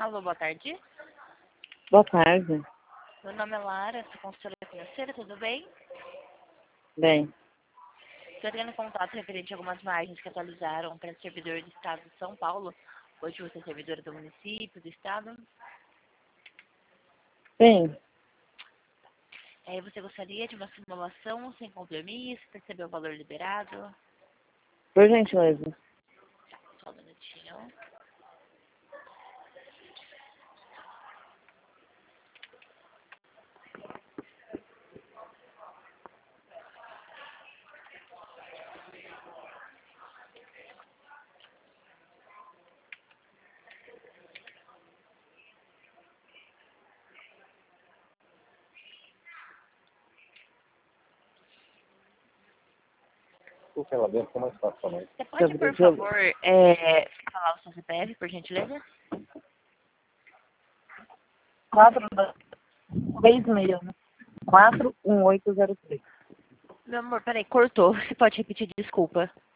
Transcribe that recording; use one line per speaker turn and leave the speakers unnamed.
Alô, boa tarde.
Boa tarde.
Meu nome é Lara, sou consultora financeira, tudo bem?
Bem,
Estou tendo contato referente a algumas margens que atualizaram para servidor do estado de São Paulo. Hoje você é servidora do município, do estado.
sim,
Você gostaria de uma simulação sem compromisso, perceber o valor liberado?
por gentileza.
Só um minutinho.
O que ela dentro fica mais fácil também.
Você pode, por favor, falar o seu CPF, por gentileza?
41803.
Meu amor, peraí, cortou. Você pode repetir, desculpa.